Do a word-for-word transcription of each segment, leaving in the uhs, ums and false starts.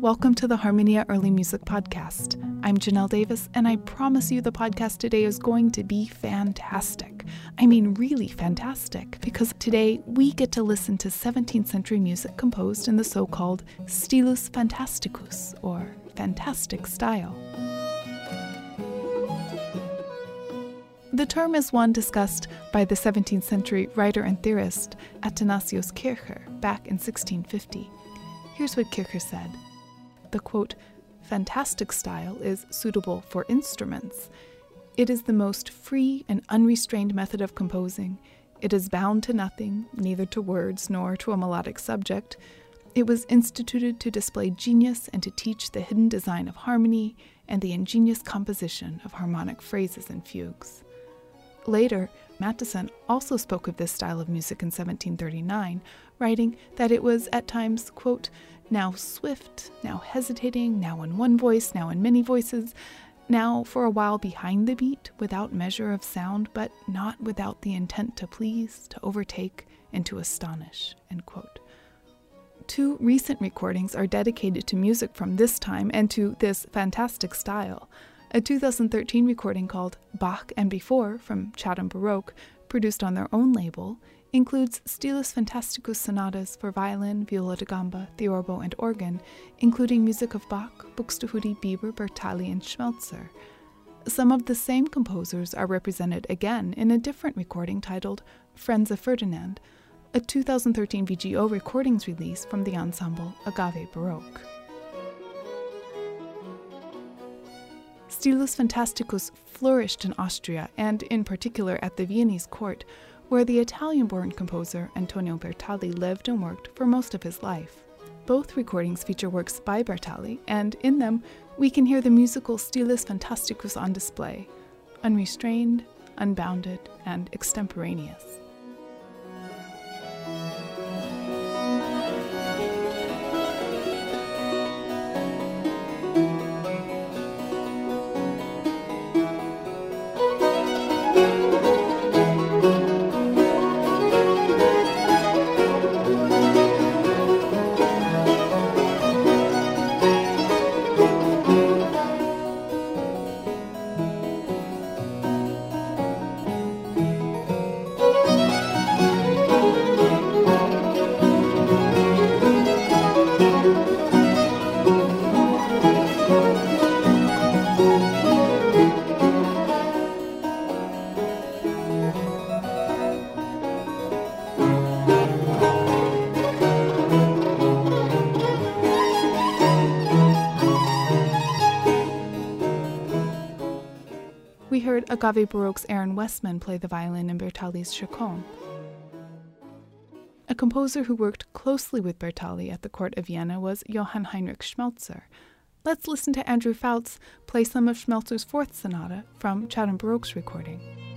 welcome to the Harmonia Early Music Podcast. I'm Janelle Davis, and I promise you the podcast today is going to be fantastic. I mean really fantastic, because today we get to listen to seventeenth century music composed in the so-called Stilus Fantasticus, or fantastic style. The term is one discussed by the seventeenth century writer and theorist Athanasius Kircher back in sixteen fifty. Here's what Kircher said. The, quote, fantastic style is suitable for instruments. It is the most free and unrestrained method of composing. It is bound to nothing, neither to words nor to a melodic subject. It was instituted to display genius and to teach the hidden design of harmony and the ingenious composition of harmonic phrases and fugues. Later, Mattheson also spoke of this style of music in seventeen thirty-nine, writing that it was at times, quote, now swift, now hesitating, now in one voice, now in many voices, now for a while behind the beat, without measure of sound, but not without the intent to please, to overtake, and to astonish, end quote. Two recent recordings are dedicated to music from this time and to this fantastic style. A two thousand thirteen recording called Bach and Before from Chatham Baroque, produced on their own label, includes Stilus Fantasticus sonatas for violin, viola da gamba, theorbo, and organ, including music of Bach, Buxtehude, Bieber, Bertali, and Schmelzer. Some of the same composers are represented again in a different recording titled Friends of Ferdinand, a two thousand thirteen V G O recordings release from the ensemble Agave Baroque. Stilus Fantasticus flourished in Austria and, in particular, at the Viennese court, where the Italian-born composer Antonio Bertali lived and worked for most of his life. Both recordings feature works by Bertali, and in them we can hear the musical Stilus Fantasticus on display, unrestrained, unbounded, and extemporaneous. We heard Agave Baroque's Aaron Westman play the violin in Bertali's Chaconne. A composer who worked closely with Bertali at the court of Vienna was Johann Heinrich Schmelzer. Let's listen to Andrew Fouts play some of Schmelzer's Fourth Sonata from Chatham Baroque's recording.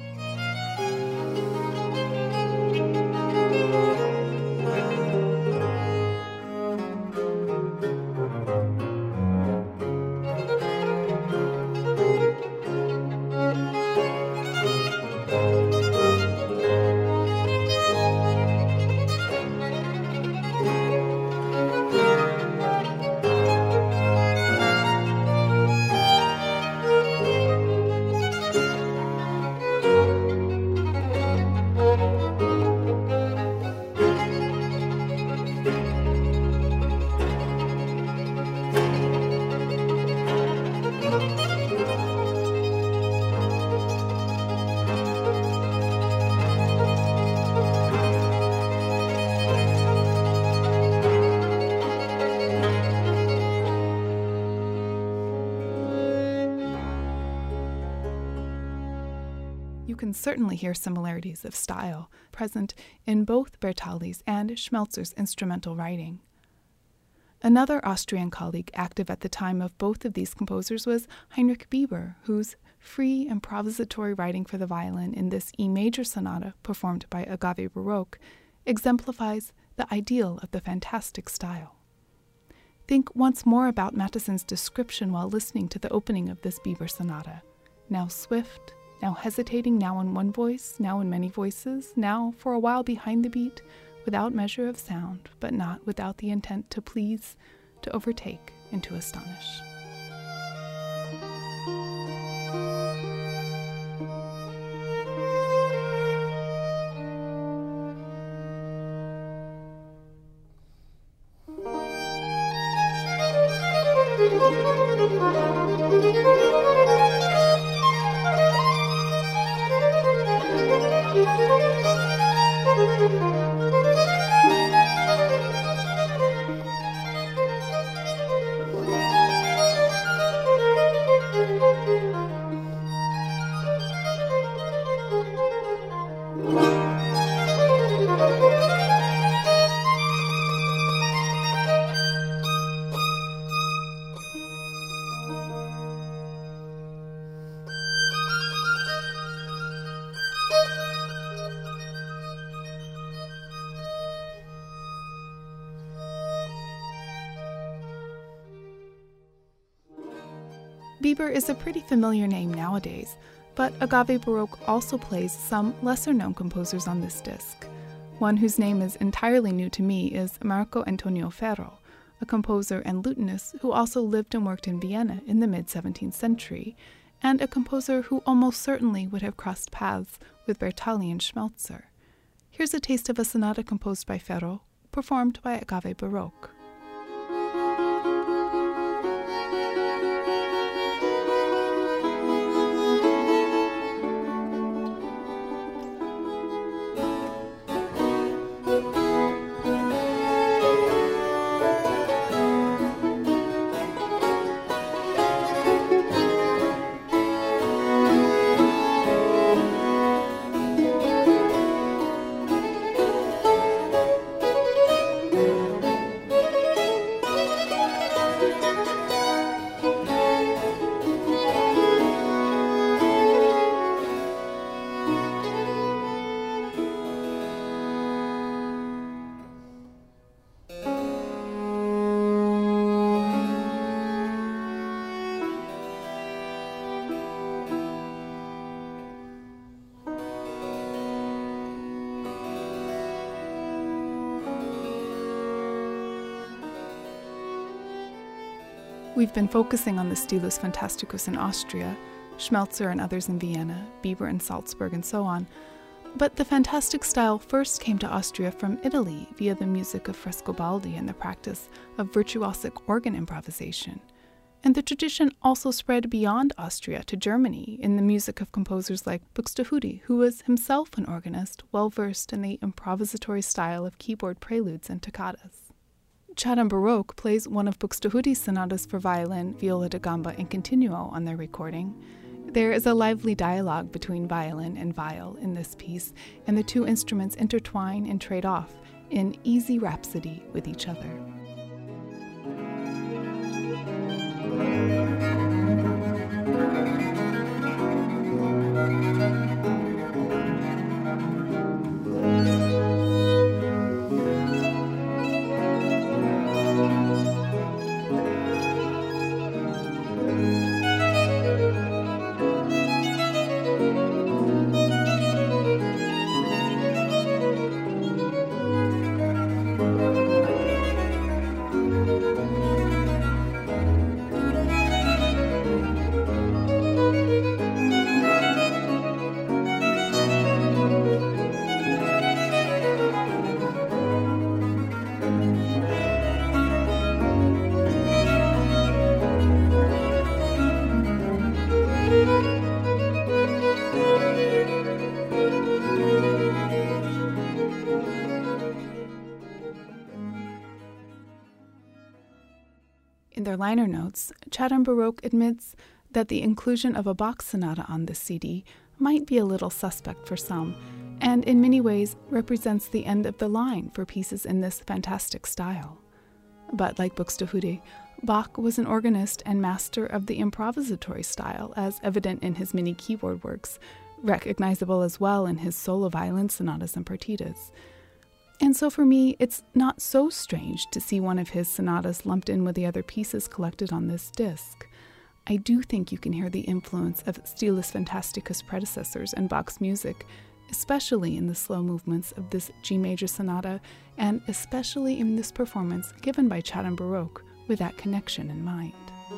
You can certainly hear similarities of style present in both Bertali's and Schmelzer's instrumental writing. Another Austrian colleague active at the time of both of these composers was Heinrich Bieber, whose free improvisatory writing for the violin in this E major sonata performed by Agave Baroque exemplifies the ideal of the fantastic style. Think once more about Mattheson's description while listening to the opening of this Bieber sonata. Now swift, now hesitating, now in one voice, now in many voices, now for a while behind the beat, without measure of sound, but not without the intent to please, to overtake, and to astonish. Bieber is a pretty familiar name nowadays, but Agave Baroque also plays some lesser-known composers on this disc. One whose name is entirely new to me is Marco Antonio Ferro, a composer and lutenist who also lived and worked in Vienna in the mid-seventeenth century, and a composer who almost certainly would have crossed paths with Bertali and Schmelzer. Here's a taste of a sonata composed by Ferro, performed by Agave Baroque. We've been focusing on the Stilus Fantasticus in Austria, Schmelzer and others in Vienna, Bieber in Salzburg, and so on. But the fantastic style first came to Austria from Italy via the music of Frescobaldi and the practice of virtuosic organ improvisation. And the tradition also spread beyond Austria to Germany in the music of composers like Buxtehude, who was himself an organist well versed in the improvisatory style of keyboard preludes and toccatas. Chatham Baroque plays one of Buxtehude's sonatas for violin, viola da gamba, and continuo on their recording. There is a lively dialogue between violin and viol in this piece, and the two instruments intertwine and trade off in easy rhapsody with each other. In their liner notes, Chatham Baroque admits that the inclusion of a Bach sonata on this C D might be a little suspect for some, and in many ways represents the end of the line for pieces in this fantastic style. But like Buxtehude, Bach was an organist and master of the improvisatory style, as evident in his many keyboard works, recognizable as well in his solo violin sonatas and partitas. And so for me, it's not so strange to see one of his sonatas lumped in with the other pieces collected on this disc. I do think you can hear the influence of Stilus Fantasticus predecessors and Bach's music, especially in the slow movements of this G major sonata, and especially in this performance given by Chatham Baroque, with that connection in mind.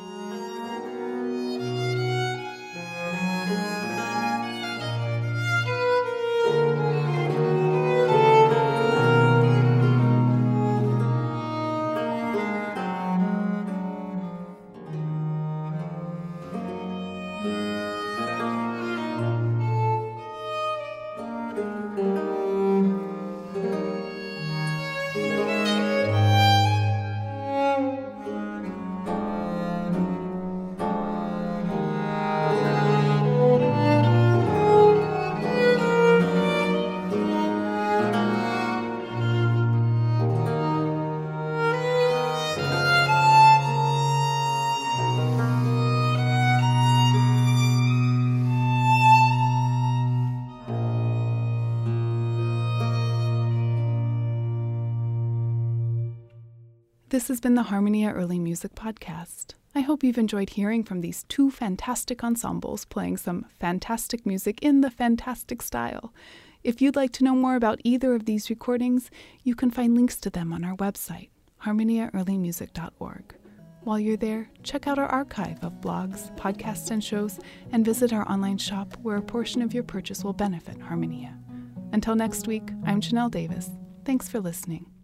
This has been the Harmonia Early Music Podcast. I hope you've enjoyed hearing from these two fantastic ensembles playing some fantastic music in the fantastic style. If you'd like to know more about either of these recordings, you can find links to them on our website, harmonia early music dot org. While you're there, check out our archive of blogs, podcasts, and shows, and visit our online shop where a portion of your purchase will benefit Harmonia. Until next week, I'm Janelle Davis. Thanks for listening.